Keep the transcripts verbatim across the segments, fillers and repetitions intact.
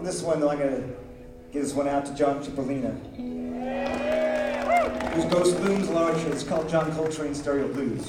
On this one, though, I'm going to give this one out to John Cipollina, whose ghost looms large. It's called John Coltrane Stereo Blues.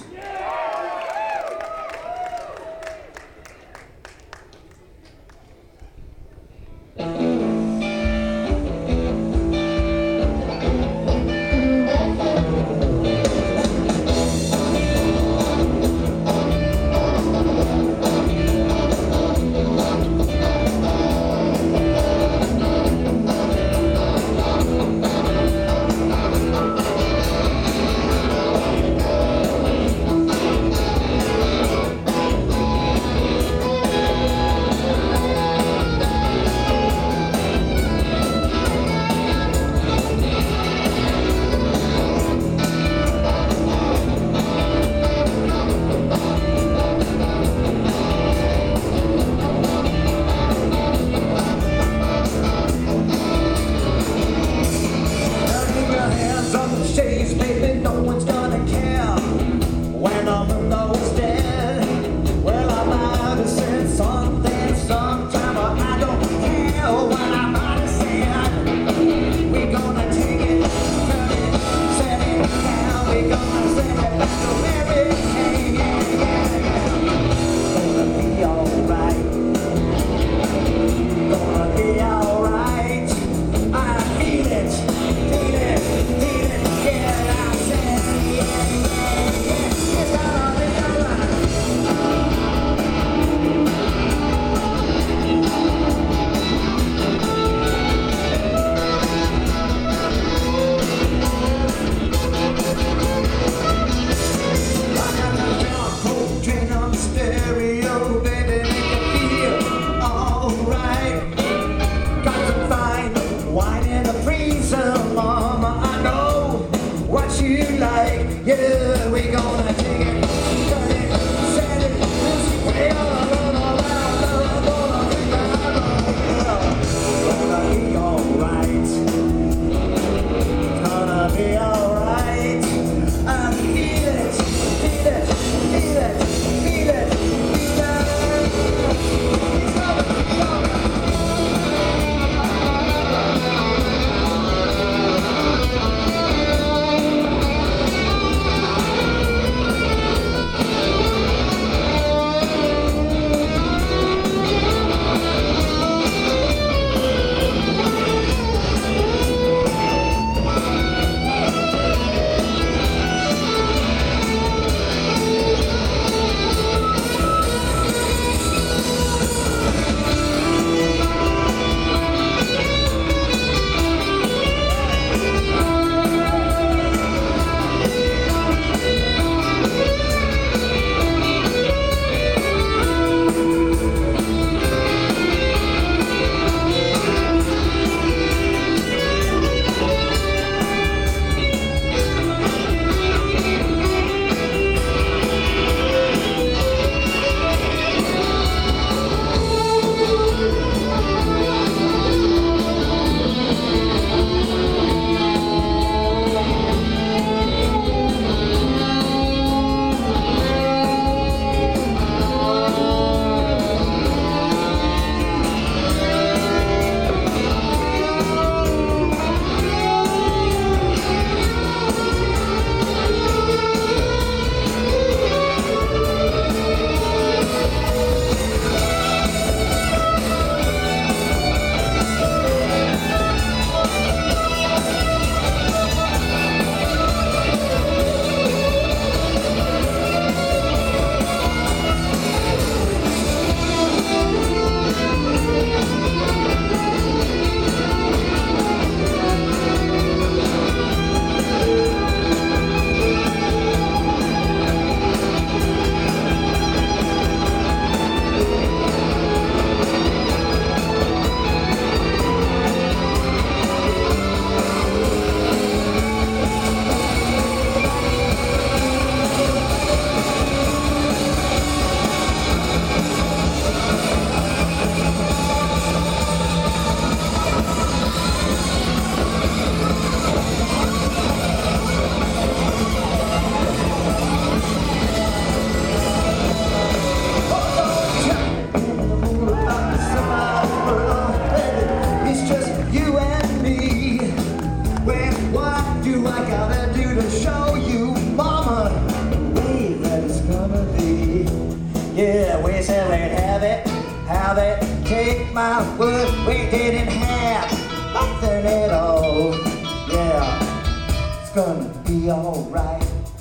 Now they take my word, we didn't have nothing at all. Yeah, it's gonna be alright.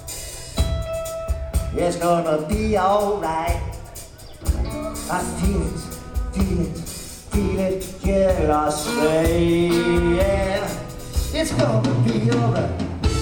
It's gonna be alright. I feel it, feel it, feel it, yeah, I say, yeah, it's gonna be alright.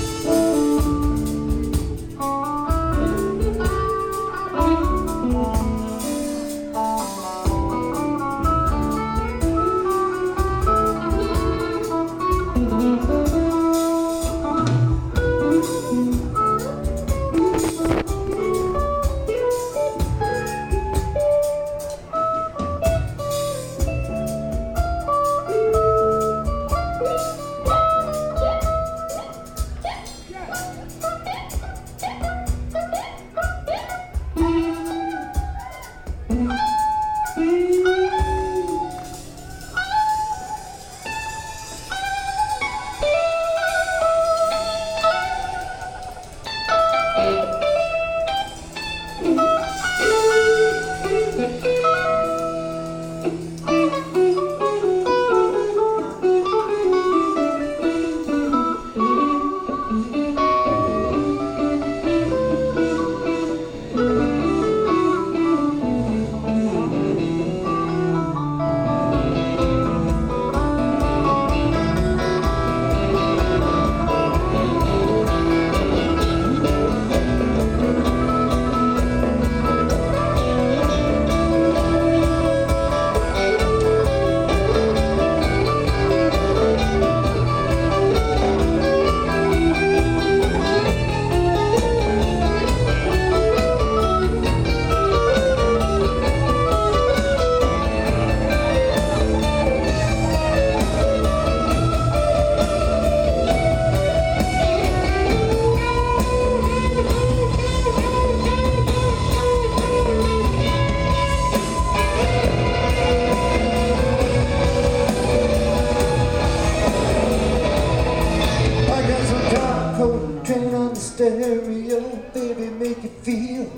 Stereo, baby, make you feel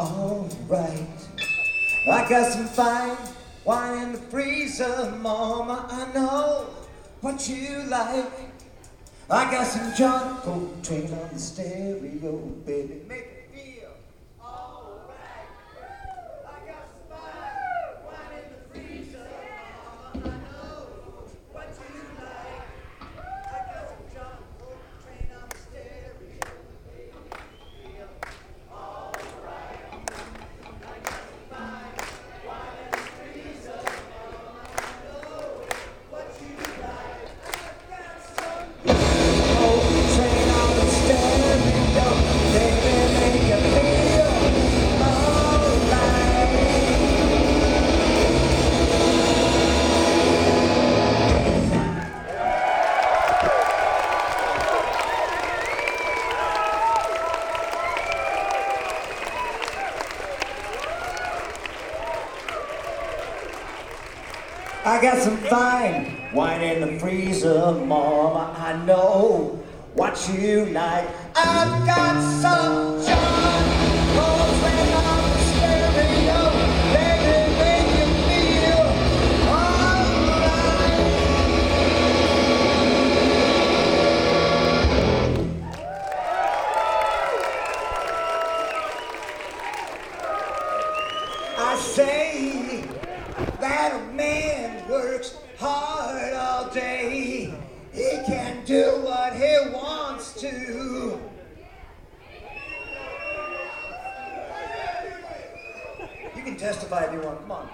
alright. I got some fine wine in the freezer, mama, I know what you like. I got some John Coltrane on the stereo, baby, make you feel alright. I got some fine wine in the freezer, mama, I know what you like. I got some John Coltrane on the stereo. I got some fine wine in the freezer, mama, I know what you like. I've got some John Coltrane on the stereo, baby, make you feel alright. I say that a man works hard all day. He can do what he wants to. You can testify if you want. Come on.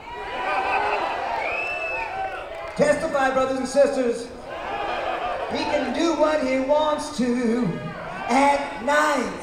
Testify, brothers and sisters. He can do what he wants to at night.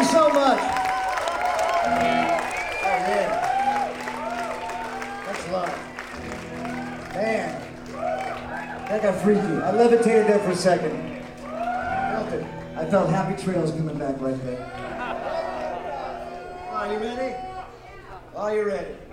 you so much. Oh, yeah. That's love. Man. That got freaky. I levitated there for a second. I felt it. I felt Happy Trails coming back right there. Are you ready? Are you ready?